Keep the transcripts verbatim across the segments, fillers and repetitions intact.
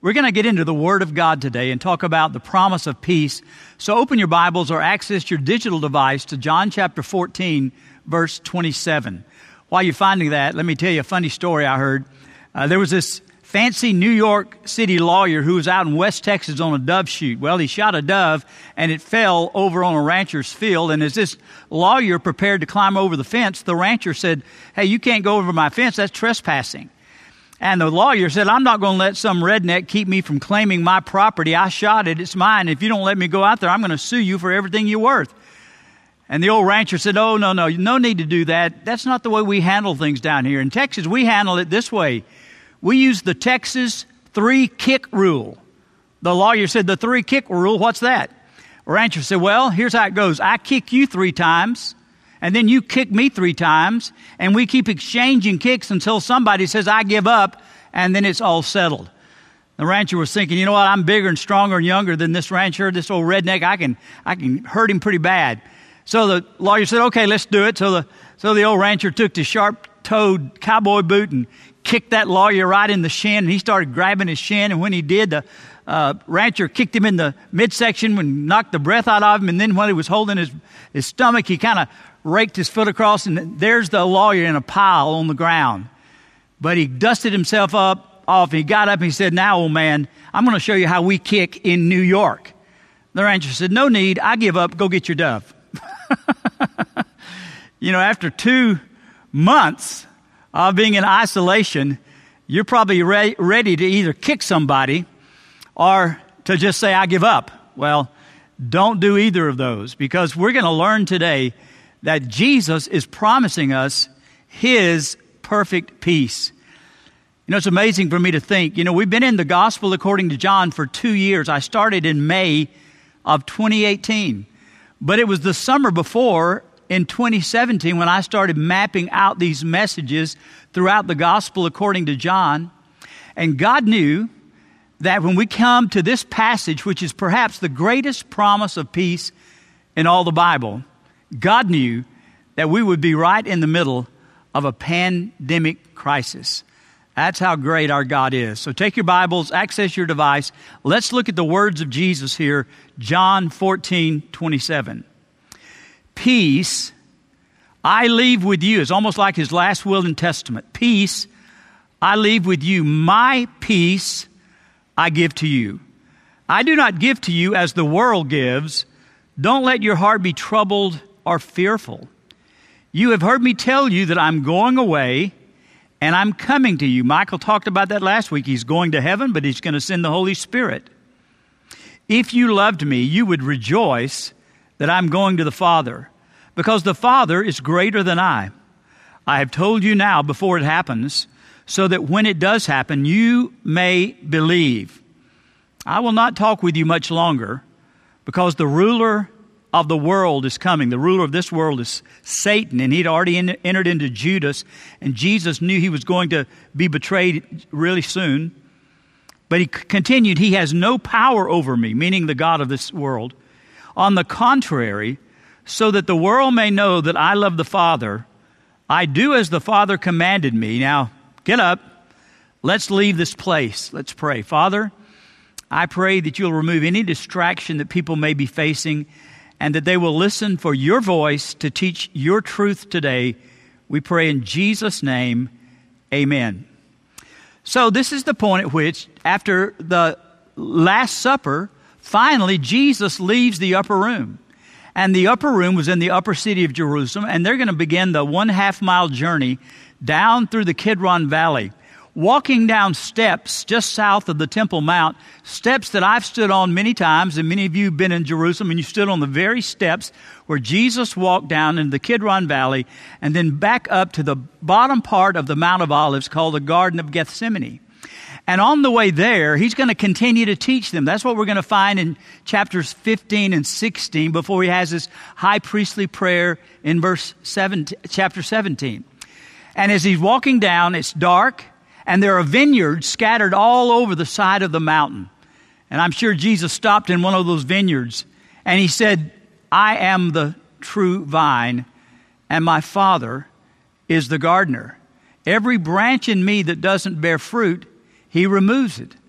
We're going to get into the Word of God today and talk about the promise of peace. So open your Bibles or access your digital device to John chapter fourteen, verse twenty-seven. While you're finding that, let me tell you a funny story I heard. Uh, there was this fancy New York City lawyer who was out in West Texas on a dove shoot. Well, he shot a dove and it fell over on a rancher's field. And as this lawyer prepared to climb over the fence, the rancher said, "Hey, you can't go over my fence. That's trespassing." And the lawyer said, "I'm not going to let some redneck keep me from claiming my property. I shot it. It's mine. If you don't let me go out there, I'm going to sue you for everything you're worth." And the old rancher said, "Oh, no, no, no need to do that. That's not the way we handle things down here. In Texas, we handle it this way. We use the Texas three-kick rule." The lawyer said, "The three-kick rule, what's that?" The rancher said, "Well, here's how it goes. I kick you three times, and then you kick me three times, and we keep exchanging kicks until somebody says, 'I give up,' and then it's all settled." The rancher was thinking, you know what, I'm bigger and stronger and younger than this rancher, this old redneck. I can I can hurt him pretty bad. So the lawyer said, "Okay, let's do it." So the so the old rancher took the sharp-toed cowboy boot and kicked that lawyer right in the shin, and he started grabbing his shin, and when he did, the uh, rancher kicked him in the midsection and knocked the breath out of him, and then when he was holding his, his stomach, he kind of raked his foot across, and there's the lawyer in a pile on the ground. But he dusted himself up off, and he got up, and he said, "Now, old man, I'm going to show you how we kick in New York." The rancher said, "No need, I give up, go get your dove." You know, after two months of being in isolation, you're probably re- ready to either kick somebody or to just say, "I give up." Well, don't do either of those, because we're going to learn today that Jesus is promising us His perfect peace. You know, it's amazing for me to think, you know, we've been in the gospel according to John for two years. I started in May of twenty eighteen, but it was the summer before in twenty seventeen when I started mapping out these messages throughout the gospel according to John. And God knew that when we come to this passage, which is perhaps the greatest promise of peace in all the Bible, God knew that we would be right in the middle of a pandemic crisis. That's how great our God is. So take your Bibles, access your device. Let's look at the words of Jesus here, John fourteen twenty-seven. "Peace I leave with you." It's almost like His last will and testament. "Peace I leave with you. My peace I give to you. I do not give to you as the world gives. Don't let your heart be troubled or fearful. You have heard me tell you that I'm going away and I'm coming to you." Michael talked about that last week. He's going to heaven, but He's going to send the Holy Spirit. "If you loved me, you would rejoice that I'm going to the Father, because the Father is greater than I. I have told you now before it happens, so that when it does happen, you may believe. I will not talk with you much longer, because the ruler of the world is coming." The ruler of this world is Satan, and he'd already in, entered into Judas, and Jesus knew he was going to be betrayed really soon. But he c- continued, "He has no power over me," meaning the God of this world. "On the contrary, so that the world may know that I love the Father, I do as the Father commanded me." Now, get up. Let's leave this place. Let's pray. Father, I pray that you'll remove any distraction that people may be facing, and that they will listen for your voice to teach your truth today. We pray in Jesus' name, amen. So this is the point at which, after the Last Supper, finally Jesus leaves the upper room. And the upper room was in the upper city of Jerusalem, and they're going to begin the one half mile journey down through the Kidron Valley, walking down steps just south of the Temple Mount, steps that I've stood on many times, and many of you have been in Jerusalem, and you stood on the very steps where Jesus walked down into the Kidron Valley, and then back up to the bottom part of the Mount of Olives called the Garden of Gethsemane. And on the way there, He's going to continue to teach them. That's what we're going to find in chapters fifteen and sixteen before He has His high priestly prayer in verse seventeen, chapter seventeen. And as He's walking down, it's dark, and there are vineyards scattered all over the side of the mountain. And I'm sure Jesus stopped in one of those vineyards, and He said, "I am the true vine, and my Father is the gardener. Every branch in me that doesn't bear fruit, He removes it.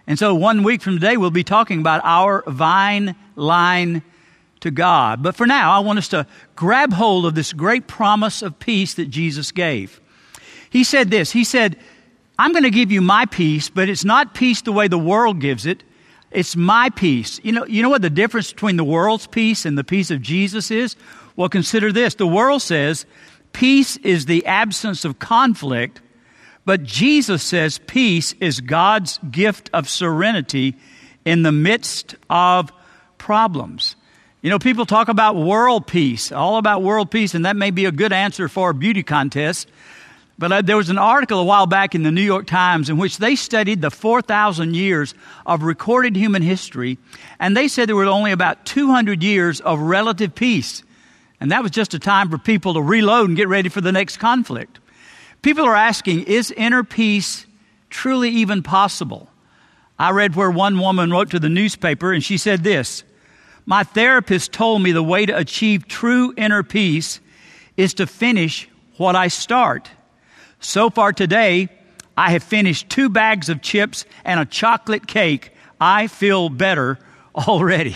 And so one week from today, we'll be talking about our vine line to God. But for now, I want us to grab hold of this great promise of peace that Jesus gave. He said this, he said, I'm going to give you my peace, but it's not peace the way the world gives it. It's my peace. You know, you know what the difference between the world's peace and the peace of Jesus is? Well, consider this. The world says peace is the absence of conflict, but Jesus says peace is God's gift of serenity in the midst of problems. You know, people talk about world peace, all about world peace, and that may be a good answer for a beauty contest. But uh, there was an article a while back in the New York Times in which they studied the four thousand years of recorded human history, and they said there were only about two hundred years of relative peace. And that was just a time for people to reload and get ready for the next conflict. People are asking, is inner peace truly even possible? I read where one woman wrote to the newspaper, and she said this, my therapist told me the way to achieve true inner peace is to finish what I start. So far today, I have finished two bags of chips and a chocolate cake. I feel better already.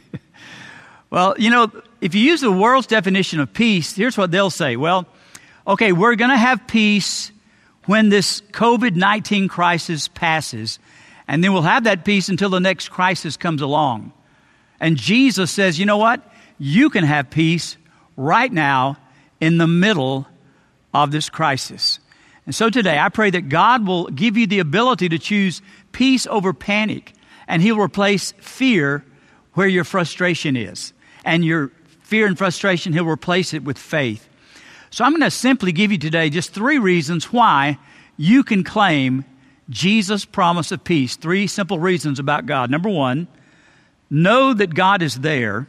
Well, you know, if you use the world's definition of peace, here's what they'll say. Well, okay, we're going to have peace when this covid nineteen crisis passes, and then we'll have that peace until the next crisis comes along. And Jesus says, you know what? You can have peace right now in the middle of this crisis. And so today, I pray that God will give you the ability to choose peace over panic, and He'll replace fear where your frustration is. And your fear and frustration, He'll replace it with faith. So I'm going to simply give you today just three reasons why you can claim Jesus' promise of peace. Three simple reasons about God. Number one, know that God is there.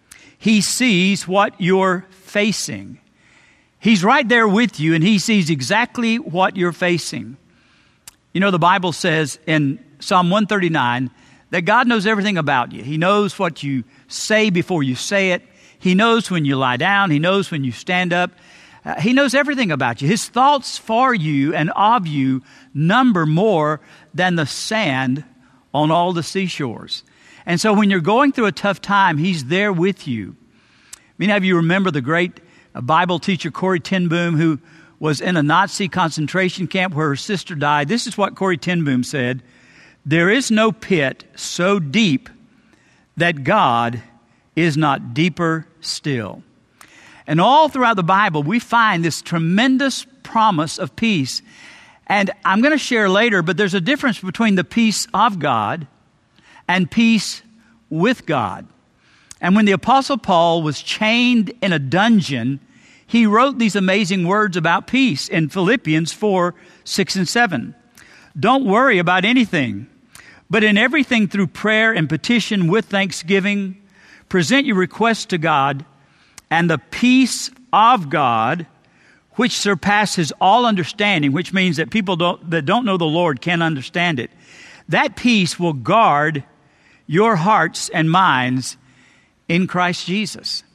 He sees what you're facing. He's right there with you, and He sees exactly what you're facing. You know, the Bible says in Psalm one thirty-nine that God knows everything about you. He knows what you say before you say it. He knows when you lie down. He knows when you stand up. Uh, he knows everything about you. His thoughts for you and of you number more than the sand on all the seashores. And so when you're going through a tough time, He's there with you. Many of you remember the great a Bible teacher, Corrie ten Boom, who was in a Nazi concentration camp where her sister died. This is what Corrie ten Boom said, there is no pit so deep that God is not deeper still. And all throughout the Bible, we find this tremendous promise of peace. And I'm going to share later, but there's a difference between the peace of God and peace with God. And when the Apostle Paul was chained in a dungeon, he wrote these amazing words about peace in Philippians four, six, and seven. Don't worry about anything, but in everything through prayer and petition with thanksgiving, present your requests to God, and the peace of God, which surpasses all understanding, which means that people don't, that don't know the Lord can't understand it. That peace will guard your hearts and minds in Christ Jesus.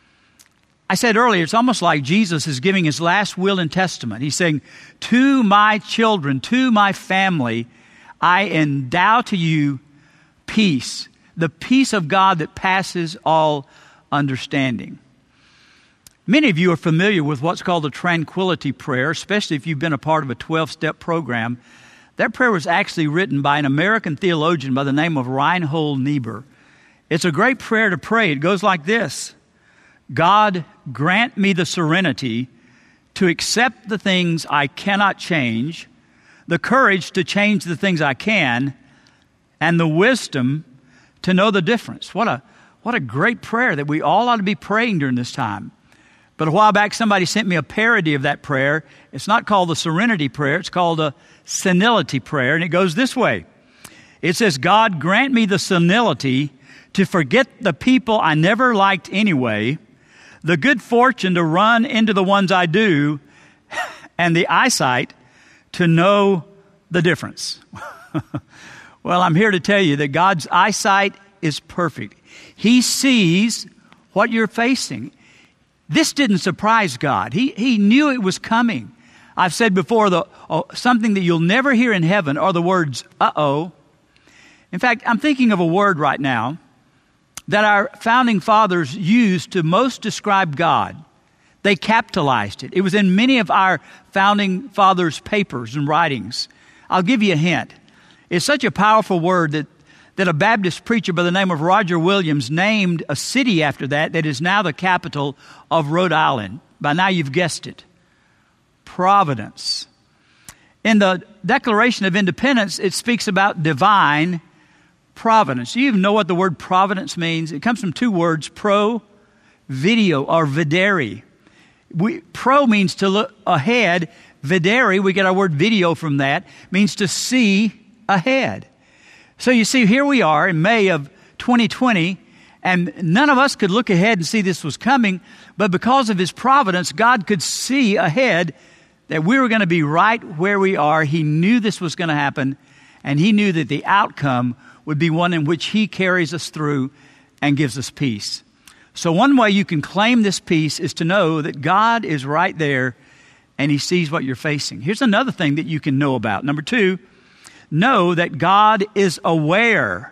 I said earlier, it's almost like Jesus is giving His last will and testament. He's saying, to my children, to my family, I endow to you peace, the peace of God that passes all understanding. Many of you are familiar with what's called the tranquility prayer, especially if you've been a part of a twelve-step program. That prayer was actually written by an American theologian by the name of Reinhold Niebuhr. It's a great prayer to pray. It goes like this. God, grant me the serenity to accept the things I cannot change, the courage to change the things I can, and the wisdom to know the difference. What a, what a great prayer that we all ought to be praying during this time. But a while back, somebody sent me a parody of that prayer. It's not called the serenity prayer. It's called a senility prayer. And it goes this way. It says, God, grant me the senility to forget the people I never liked anyway, the good fortune to run into the ones I do, and the eyesight to know the difference. Well, I'm here to tell you that God's eyesight is perfect. He sees what you're facing. This didn't surprise God. He, he knew it was coming. I've said before, the, oh, something that you'll never hear in heaven are the words, uh-oh. In fact, I'm thinking of a word right now that our founding fathers used to most describe God. They capitalized it. It was in many of our founding fathers' papers and writings. I'll give you a hint. It's such a powerful word that, that a Baptist preacher by the name of Roger Williams named a city after that that is now the capital of Rhode Island. By now you've guessed it. Providence. In the Declaration of Independence, it speaks about divine providence. Do you even know what the word providence means? It comes from two words, pro, video, or videre. We, pro means to look ahead. Videre, we get our word video from that, means to see ahead. So you see, here we are in May of twenty twenty, and none of us could look ahead and see this was coming, but because of His providence, God could see ahead that we were going to be right where we are. He knew this was going to happen, and He knew that the outcome would be one in which He carries us through and gives us peace. So one way you can claim this peace is to know that God is right there and He sees what you're facing. Here's another thing that you can know about. Number two, know that God is aware.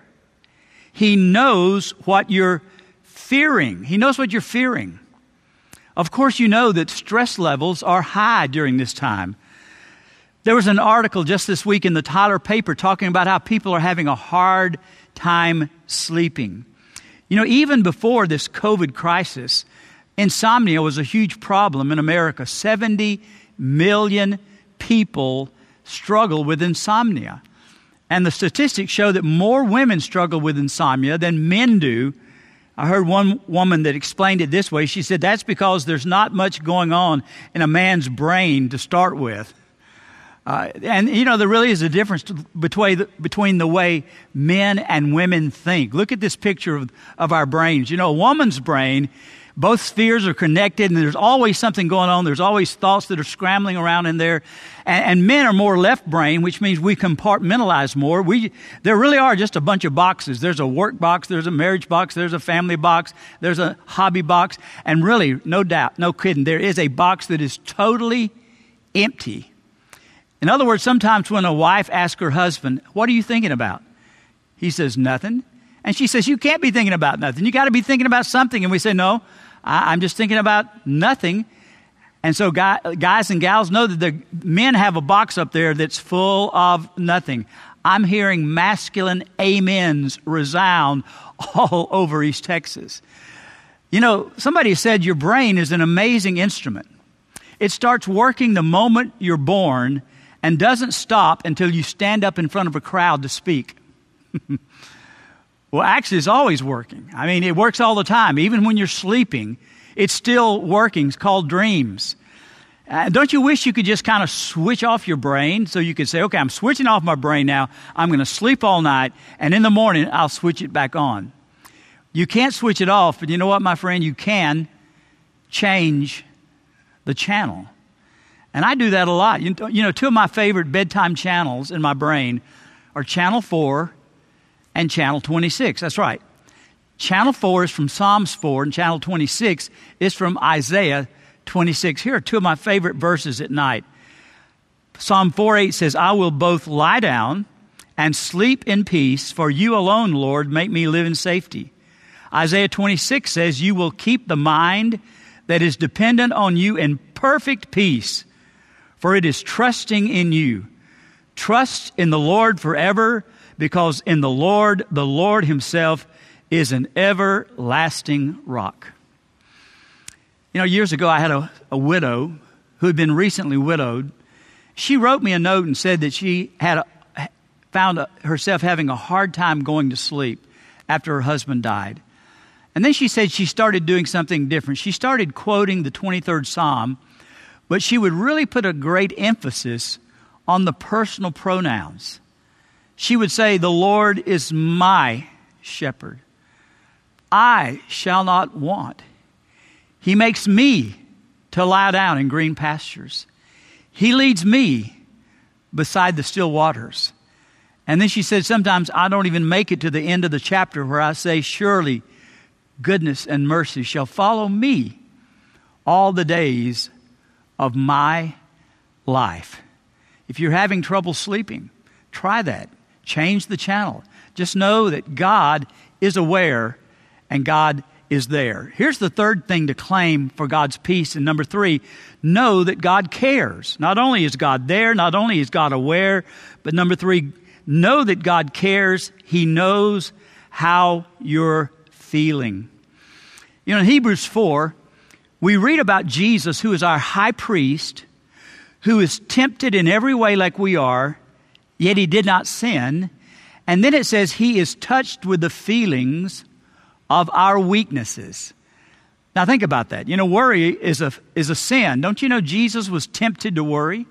He knows what you're fearing. He knows what you're fearing. Of course, you know that stress levels are high during this time. There was an article just this week in the Tyler paper talking about how people are having a hard time sleeping. You know, even before this COVID crisis, insomnia was a huge problem in America. seventy million people struggle with insomnia. And the statistics show that more women struggle with insomnia than men do. I heard one woman that explained it this way. She said, that's because there's not much going on in a man's brain to start with. Uh, and, you know, there really is a difference to, between, the, between the way men and women think. Look at this picture of, of our brains. You know, a woman's brain, both spheres are connected, and there's always something going on. There's always thoughts that are scrambling around in there. And, and men are more left brain, which means we compartmentalize more. We There really are just a bunch of boxes. There's a work box, there's a marriage box, there's a family box, there's a hobby box. And really, no doubt, no kidding, there is a box that is totally empty. In other words, sometimes when a wife asks her husband, what are you thinking about? He says, nothing. And she says, you can't be thinking about nothing. You got to be thinking about something. And we say, no, I, I'm just thinking about nothing. And so guy, guys and gals know that the men have a box up there that's full of nothing. I'm hearing masculine amens resound all over East Texas. You know, somebody said your brain is an amazing instrument. It starts working the moment you're born and doesn't stop until you stand up in front of a crowd to speak. Well, actually, it's always working. I mean, it works all the time. Even when you're sleeping, it's still working. It's called dreams. Uh, don't you wish you could just kind of switch off your brain so you could say, okay, I'm switching off my brain now. I'm going to sleep all night, and in the morning, I'll switch it back on. You can't switch it off, but you know what, my friend? You can change the channel. And I do that a lot. You know, you know, two of my favorite bedtime channels in my brain are Channel four and Channel twenty-six. That's right. Channel four is from Psalms four, and Channel twenty-six is from Isaiah twenty-six. Here are two of my favorite verses at night. Psalm four eight says, I will both lie down and sleep in peace, for you alone, Lord, make me live in safety. Isaiah twenty-six says, you will keep the mind that is dependent on you in perfect peace, for it is trusting in you. Trust in the Lord forever, because in the Lord, the Lord Himself is an everlasting rock. You know, years ago I had a, a widow who had been recently widowed. She wrote me a note and said that she had a, found a, herself having a hard time going to sleep after her husband died. And then she said she started doing something different. She started quoting the twenty-third Psalm, but she would really put a great emphasis on the personal pronouns. She would say, the Lord is my shepherd. I shall not want. He makes me to lie down in green pastures. He leads me beside the still waters. And then she said, sometimes I don't even make it to the end of the chapter where I say, surely goodness and mercy shall follow me all the days of my life. If you're having trouble sleeping, try that. Change the channel. Just know that God is aware and God is there. Here's the third thing to claim for God's peace. And number three, know that God cares. Not only is God there, not only is God aware, but number three, know that God cares. He knows how you're feeling. You know, in Hebrews four, we read about Jesus, who is our high priest, who is tempted in every way like we are, yet he did not sin. And then it says he is touched with the feelings of our weaknesses. Now think about that. You know, worry is a is a sin. Don't you know Jesus was tempted to worry?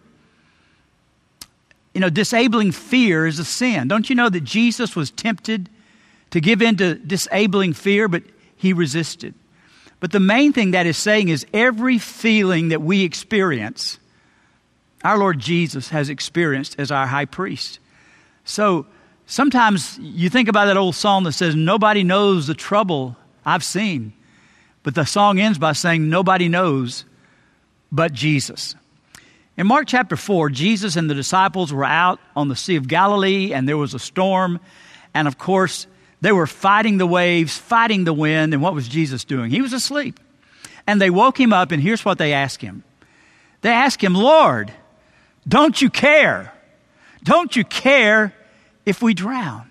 You know, disabling fear is a sin. Don't you know that Jesus was tempted to give in to disabling fear, but he resisted? But the main thing that is saying is every feeling that we experience, our Lord Jesus has experienced as our high priest. So sometimes you think about that old song that says, nobody knows the trouble I've seen. But the song ends by saying, nobody knows but Jesus. In Mark chapter four, Jesus and the disciples were out on the Sea of Galilee, and there was a storm. And of course, they were fighting the waves, fighting the wind. And what was Jesus doing? He was asleep. And they woke him up, and here's what they asked him. They asked him, Lord, don't you care? Don't you care if we drown?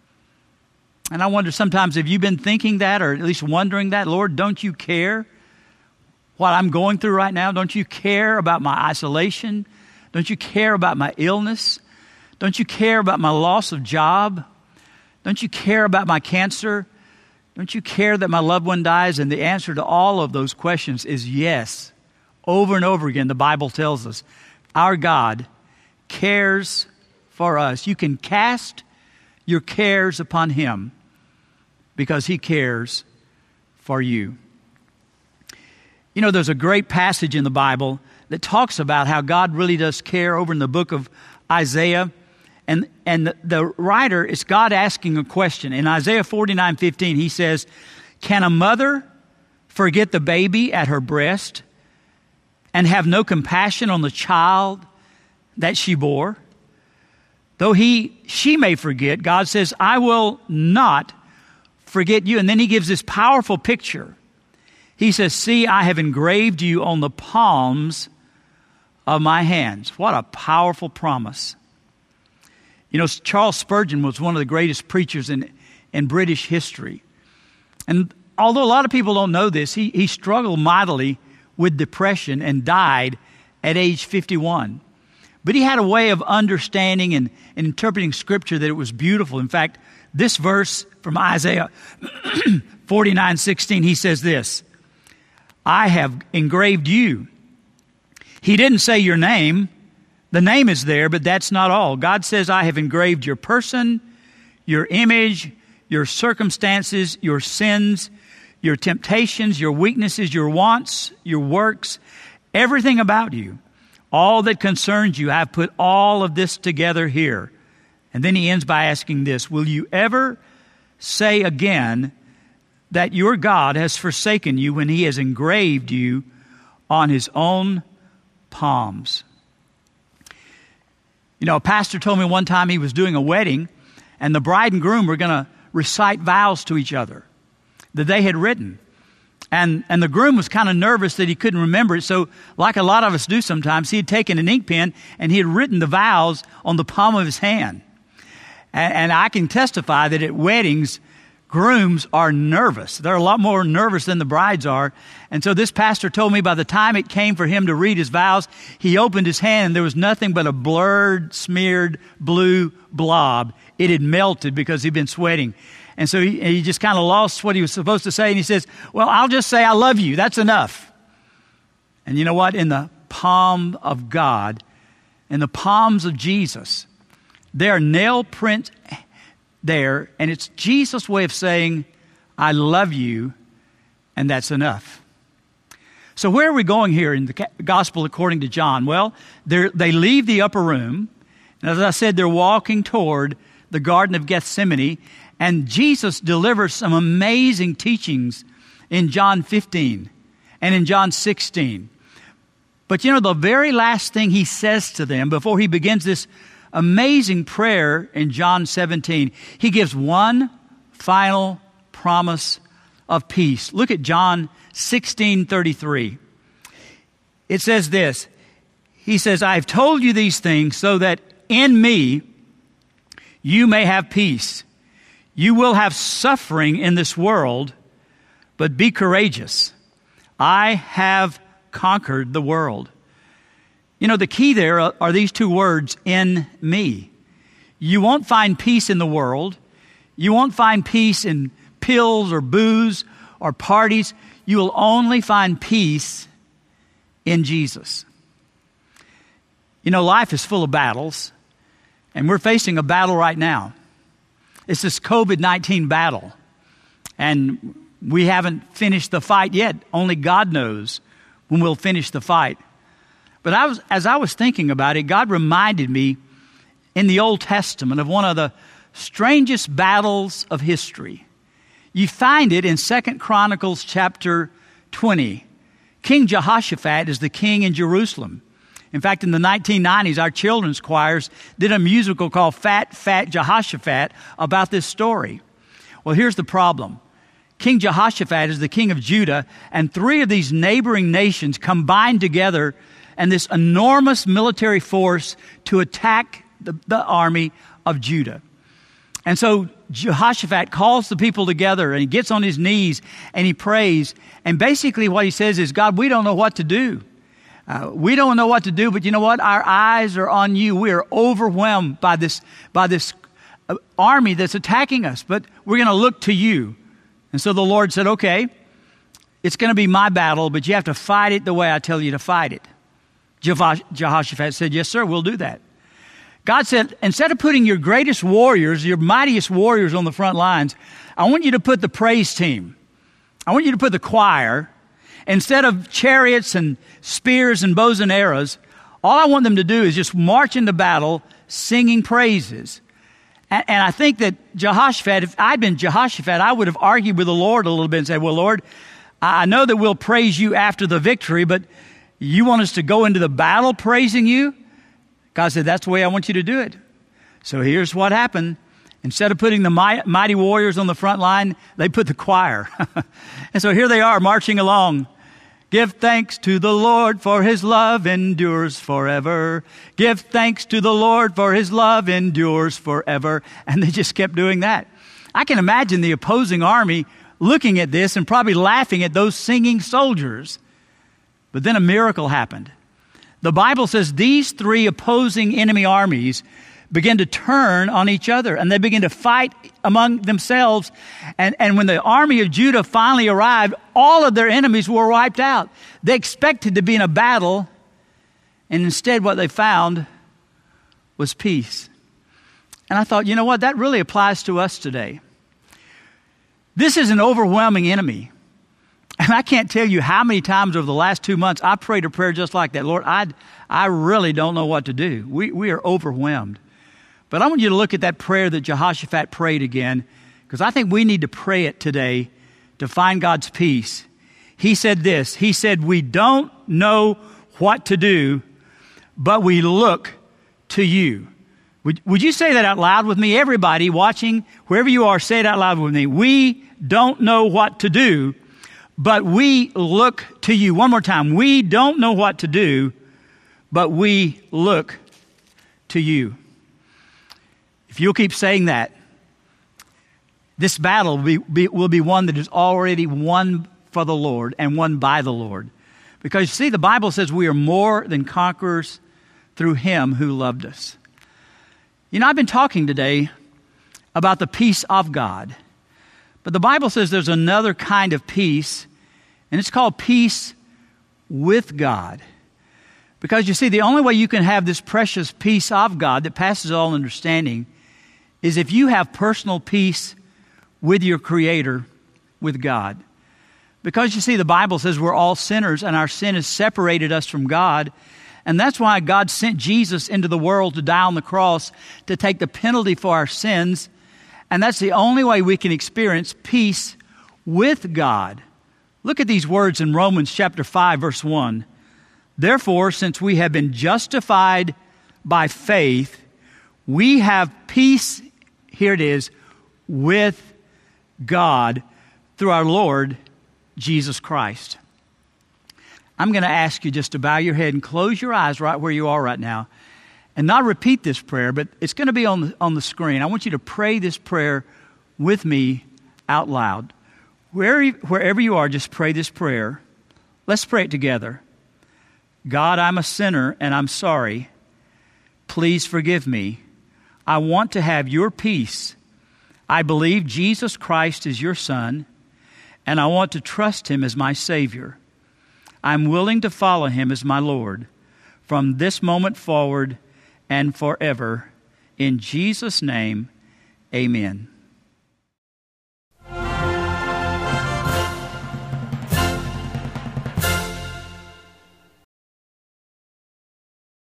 And I wonder sometimes, have you been thinking that, or at least wondering that? Lord, don't you care what I'm going through right now? Don't you care about my isolation? Don't you care about my illness? Don't you care about my loss of job? Don't you care about my cancer? Don't you care that my loved one dies? And the answer to all of those questions is yes. Over and over again, the Bible tells us our God cares for us. You can cast your cares upon him because he cares for you. You know, there's a great passage in the Bible that talks about how God really does care over in the book of Isaiah. And, and the, the writer, is God asking a question. In Isaiah forty-nine fifteen, he says, can a mother forget the baby at her breast and have no compassion on the child that she bore? Though he, she may forget, God says, I will not forget you. And then he gives this powerful picture. He says, see, I have engraved you on the palms of my hands. What a powerful promise. You know, Charles Spurgeon was one of the greatest preachers in, in British history. And although a lot of people don't know this, he, he struggled mightily with depression and died at age fifty-one. But he had a way of understanding and, and interpreting Scripture that it was beautiful. In fact, this verse from Isaiah forty-nine sixteen, he says this, I have engraved you. He didn't say your name. The name is there, but that's not all. God says, I have engraved your person, your image, your circumstances, your sins, your temptations, your weaknesses, your wants, your works, everything about you. All that concerns you, I've put all of this together here. And then he ends by asking this, will you ever say again that your God has forsaken you when he has engraved you on his own palms? You know, a pastor told me one time he was doing a wedding, and the bride and groom were going to recite vows to each other that they had written. And and the groom was kind of nervous that he couldn't remember it. So like a lot of us do sometimes, he had taken an ink pen and he had written the vows on the palm of his hand. And, and I can testify that at weddings, grooms are nervous. They're a lot more nervous than the brides are. And so this pastor told me by the time it came for him to read his vows, he opened his hand and there was nothing but a blurred, smeared blue blob. It had melted because he'd been sweating. And so he, he just kind of lost what he was supposed to say. And he says, well, I'll just say I love you. That's enough. And you know what? In the palm of God, in the palms of Jesus, there are nail prints there. And it's Jesus' way of saying, I love you. And that's enough. So where are we going here in the gospel according to John? Well, they leave the upper room. And as I said, they're walking toward the Garden of Gethsemane. And Jesus delivers some amazing teachings in John fifteen and in John sixteen. But you know, the very last thing he says to them before he begins this amazing prayer in John seventeen. He gives one final promise of peace. Look at John sixteen thirty-three. It says this. He says, I have told you these things so that in me you may have peace. You will have suffering in this world, but be courageous. I have conquered the world. You know, the key there are, are these two words, in me. You won't find peace in the world. You won't find peace in pills or booze or parties. You will only find peace in Jesus. You know, life is full of battles, and we're facing a battle right now. It's this covid nineteen battle, and we haven't finished the fight yet. Only God knows when we'll finish the fight. But I was, as I was thinking about it, God reminded me in the Old Testament of one of the strangest battles of history. You find it in Second Chronicles chapter twenty. King Jehoshaphat is the king in Jerusalem. In fact, in the nineteen nineties, our children's choirs did a musical called Fat, Fat Jehoshaphat about this story. Well, here's the problem. King Jehoshaphat is the king of Judah, and three of these neighboring nations combined together in this enormous military force to attack the, the army of Judah. And so Jehoshaphat calls the people together, and he gets on his knees and he prays. And basically what he says is, God, we don't know what to do. Uh, we don't know what to do, but you know what? Our eyes are on you. We are overwhelmed by this, by this uh, army that's attacking us, but we're going to look to you. And so the Lord said, okay, it's going to be my battle, but you have to fight it the way I tell you to fight it. Jehoshaphat said, yes, sir, we'll do that. God said, instead of putting your greatest warriors, your mightiest warriors on the front lines, I want you to put the praise team. I want you to put the choir. Instead of chariots and spears and bows and arrows, all I want them to do is just march into battle singing praises. And, and I think that Jehoshaphat, if I'd been Jehoshaphat, I would have argued with the Lord a little bit and said, well, Lord, I know that we'll praise you after the victory, but you want us to go into the battle praising you? God said, that's the way I want you to do it. So here's what happened. Instead of putting the mighty warriors on the front line, they put the choir. And so here they are marching along. Give thanks to the Lord, for his love endures forever. Give thanks to the Lord, for his love endures forever. And they just kept doing that. I can imagine the opposing army looking at this and probably laughing at those singing soldiers. But then a miracle happened. The Bible says these three opposing enemy armies began to turn on each other, and they began to fight among themselves. And, and when the army of Judah finally arrived, all of their enemies were wiped out. They expected to be in a battle, and instead what they found was peace. And I thought, you know what? That really applies to us today. This is an overwhelming enemy. And I can't tell you how many times over the last two months I prayed a prayer just like that. Lord, I, I really don't know what to do. We, we are overwhelmed. But I want you to look at that prayer that Jehoshaphat prayed again, because I think we need to pray it today to find God's peace. He said this. He said, we don't know what to do, but we look to you. Would, would you say that out loud with me? Everybody watching, wherever you are, say it out loud with me. We don't know what to do, but we look to you. One more time. We don't know what to do, but we look to you. If you'll keep saying that, this battle will be, be, will be one that is already won for the Lord and won by the Lord. Because you see, the Bible says we are more than conquerors through him who loved us. You know, I've been talking today about the peace of God. But the Bible says there's another kind of peace, and it's called peace with God. Because you see, the only way you can have this precious peace of God that passes all understanding is if you have personal peace with your Creator, with God. Because you see, the Bible says we're all sinners and our sin has separated us from God. And that's why God sent Jesus into the world to die on the cross to take the penalty for our sins. And that's the only way we can experience peace with God. Look at these words in Romans chapter five, verse one. Therefore, since we have been justified by faith, We have peace, here it is, with God through our Lord Jesus Christ. I'm going to ask you just to bow your head and close your eyes right where you are right now and not repeat this prayer, but it's going to be on the, on the screen. I want you to pray this prayer with me out loud. Where, wherever you are, just pray this prayer. Let's pray it together. God, I'm a sinner and I'm sorry. Please forgive me. I want to have your peace. I believe Jesus Christ is your Son, and I want to trust him as my Savior. I'm willing to follow him as my Lord from this moment forward and forever. In Jesus' name, amen.